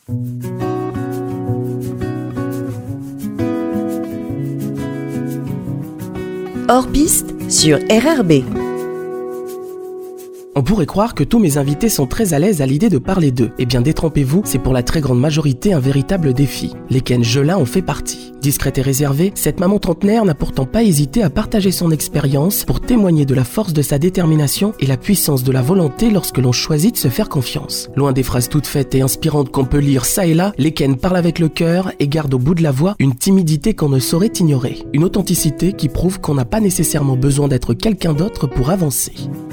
Hors piste sur RRB. On pourrait croire que tous mes invités sont très à l'aise à l'idée de parler d'eux. Eh bien, détrompez-vous, c'est pour la très grande majorité un véritable défi. Les Ken Jelin en fait partie. Discrète et réservée, cette maman trentenaire n'a pourtant pas hésité à partager son expérience pour témoigner de la force de sa détermination et la puissance de la volonté lorsque l'on choisit de se faire confiance. Loin des phrases toutes faites et inspirantes qu'on peut lire ça et là, les Ken parlent avec le cœur et gardent au bout de la voix une timidité qu'on ne saurait ignorer. Une authenticité qui prouve qu'on n'a pas nécessairement besoin d'être quelqu'un d'autre pour avancer.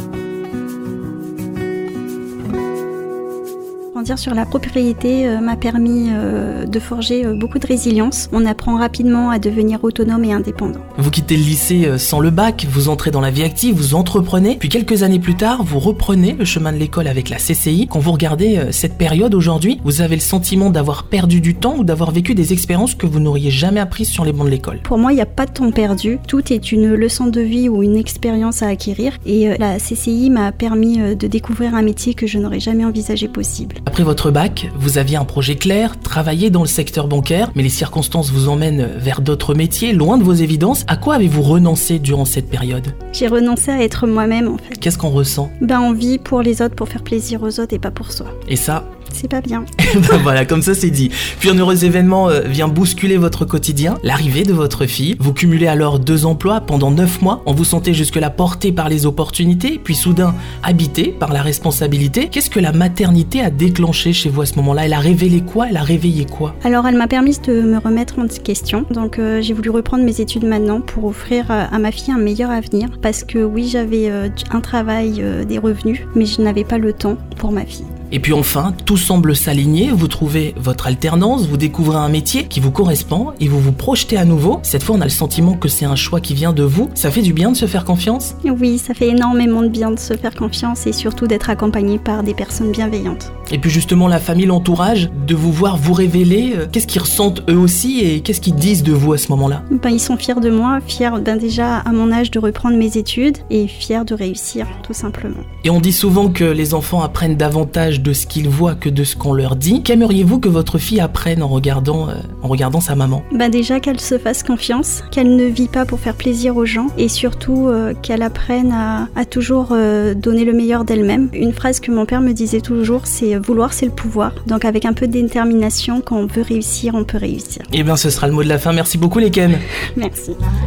Grandir sur la propriété m'a permis de forger beaucoup de résilience. On apprend rapidement à devenir autonome et indépendant. Vous quittez le lycée sans le bac, vous entrez dans la vie active, vous entreprenez, puis quelques années plus tard, vous reprenez le chemin de l'école avec la CCI. Quand vous regardez cette période aujourd'hui, vous avez le sentiment d'avoir perdu du temps ou d'avoir vécu des expériences que vous n'auriez jamais apprises sur les bancs de l'école. Pour moi, il n'y a pas de temps perdu. Tout est une leçon de vie ou une expérience à acquérir. Et la CCI m'a permis de découvrir un métier que je n'aurais jamais envisagé possible. Après votre bac, vous aviez un projet clair, travailler dans le secteur bancaire, mais les circonstances vous emmènent vers d'autres métiers, loin de vos évidences. À quoi avez-vous renoncé durant cette période ? J'ai renoncé à être moi-même en fait. Qu'est-ce qu'on ressent ? On vit pour les autres, pour faire plaisir aux autres et pas pour soi. Et ça ? C'est pas bien. Voilà, comme ça c'est dit. Puis un heureux événement vient bousculer votre quotidien, l'arrivée de votre fille. Vous cumulez alors 2 emplois pendant 9 mois. On vous sentait jusque-là porté par les opportunités, puis soudain habité par la responsabilité. Qu'est-ce que la maternité a déclenché chez vous à ce moment-là ? Elle a révélé quoi ? Elle a réveillé quoi ? Alors elle m'a permis de me remettre en question. Donc j'ai voulu reprendre mes études maintenant pour offrir à ma fille un meilleur avenir. Parce que oui, j'avais un travail, des revenus, mais je n'avais pas le temps pour ma fille. Et puis enfin, tout semble s'aligner, vous trouvez votre alternance, vous découvrez un métier qui vous correspond et vous vous projetez à nouveau. Cette fois, on a le sentiment que c'est un choix qui vient de vous. Ça fait du bien de se faire confiance ? Oui, ça fait énormément de bien de se faire confiance et surtout d'être accompagné par des personnes bienveillantes. Et puis justement, la famille, l'entourage, de vous voir vous révéler, qu'est-ce qu'ils ressentent eux aussi et qu'est-ce qu'ils disent de vous à ce moment-là ? Ils sont fiers de moi, fiers déjà à mon âge de reprendre mes études et fiers de réussir, tout simplement. Et on dit souvent que les enfants apprennent davantage de ce qu'ils voient que de ce qu'on leur dit. Qu'aimeriez-vous que votre fille apprenne en regardant sa maman ? Déjà qu'elle se fasse confiance, qu'elle ne vit pas pour faire plaisir aux gens et surtout qu'elle apprenne à toujours donner le meilleur d'elle-même. Une phrase que mon père me disait toujours, c'est « vouloir c'est le pouvoir ». Donc avec un peu de détermination, quand on veut réussir, on peut réussir. Eh bien ce sera le mot de la fin. Merci beaucoup les Ken. Merci.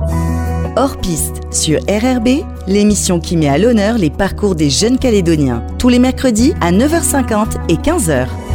Hors piste sur RRB, l'émission qui met à l'honneur les parcours des jeunes Calédoniens. Tous les mercredis à 9h50 et 15h.